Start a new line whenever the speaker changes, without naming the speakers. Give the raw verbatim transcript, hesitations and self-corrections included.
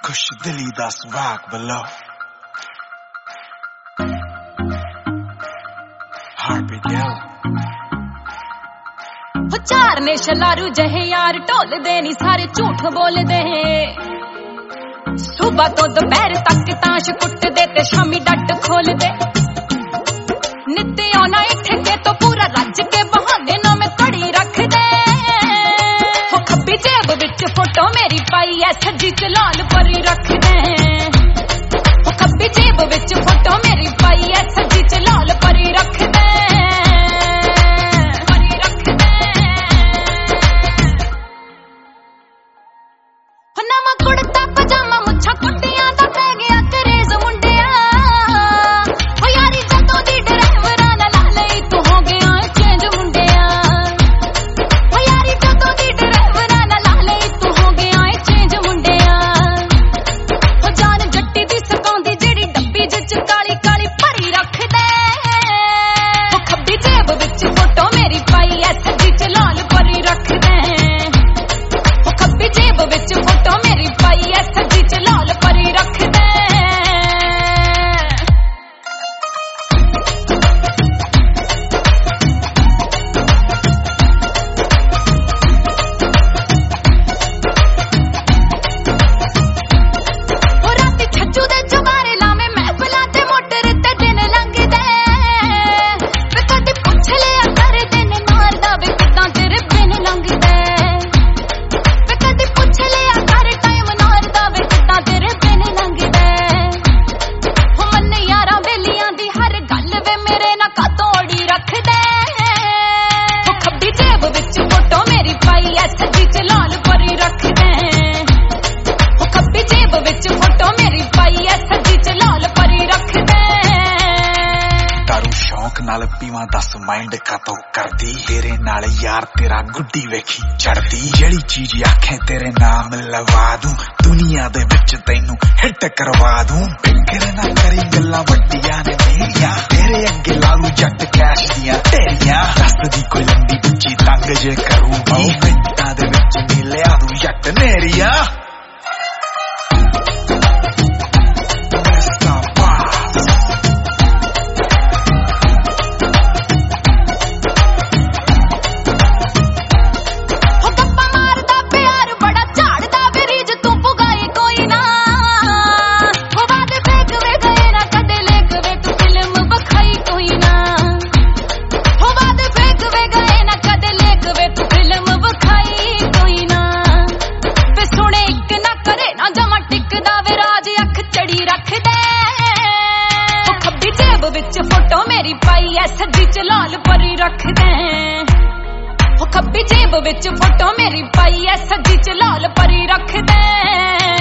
खुश दिली दा सुभाग below. Heartbeat yellow.
वो चार ने शलारू जहे यार ढोलदे नी सारे झूठ बोलदे सुबह तो दोपहर तक ताश कुटदे ते शामी डट खोलदे नित्ते आना इत्थे के तो पूरा रज के बहाने ना मैं कड़ी रख दे वो खब्बी जेब विच फोटो मेरी पाई है सज्जी च लाल परी रख दे वो खब्बी जेब विच फोटो मेरी पाई है सज्जी च लाल परी रख दे कुड़ता पजामा मुच्छा कुट्टियां दा पै गया करेज मुंडिया ओ यारी जदों दी ड्राइवरां नाल ला लई तू हो गया चेंज मुंडिया ओ यारी जदों दी ड्राइवरां नाल ला लई तू हो गया चेंज मुंडिया ओ जान जट्टी दी सकांदी जेड़ी डब्बी च काली काली भरी रख दे ओ खब्बी जेब विच फोटो मेरी पाई ऐ सज्जी च लाल परी रख दे ओ खब्बी जेब विच फोटो मेरी पाई ऐ सज्जी च लाल परी रख दे ओ राती छज्जू दे जवारे लावे महफिलां ते मोटर ते दिन लंघदे वे कदी पुछ लिया कर दिन मारदा वे किदां तेरे बिन लंघदे वे कदी पुछ लिया कर टाइम नारदा वे किदां तेरे बिन लंघदे हो मन यारां बेलियां दी हर गल वे मेरे ना कातोड़ी रख दे हो खब्बी जेब विच फोटो मेरी पाई ऐ सज्जी च लाल परी रख दे हो खब्बी जेब विच फोटो मेरी पाई ऐ सज्जी च लाल परी रख दे
दारू शौक नाल पीवा दस माइंड कातों करदी तेरे नाल यार तेरा गुड्डी वेखी चढ़दी जेड़ी चीज आखे तेरे नाम लवा दूं दुनिया दे विच तैनू हिट करवा दूं फिक्र ना करी गल्लां वड्डियां ने मेरियां तेरे अगे लालू जट कैश दियां ढेरियां दसदी कोई लंडी बुच्ची तंग जे करूगी मिंटां दे विच नी लिया दूं जट नेरिया
हो गप्पा मारदा प्यार बड़ा झाड़दा वे रीज तू पुगाई कोई ना हो वादे फेंक वे गए ना कदे लेक वे तू फिल्म बखाई कोई ना हो वादे फेंक वे गए ना कदे लेक वे तू फिल्म बखाई कोई ना वे सुने इक ना करे ना जमा टिकदा वे राज अख चढ़ी रख दे हो खब्बी जेब विच फोटो मेरी पाई ऐ सज्जी च लाल परी रख दे हो खब्बी जेब विच फोटो मेरी पाई ऐ सज्जी च लाल परी रख दे।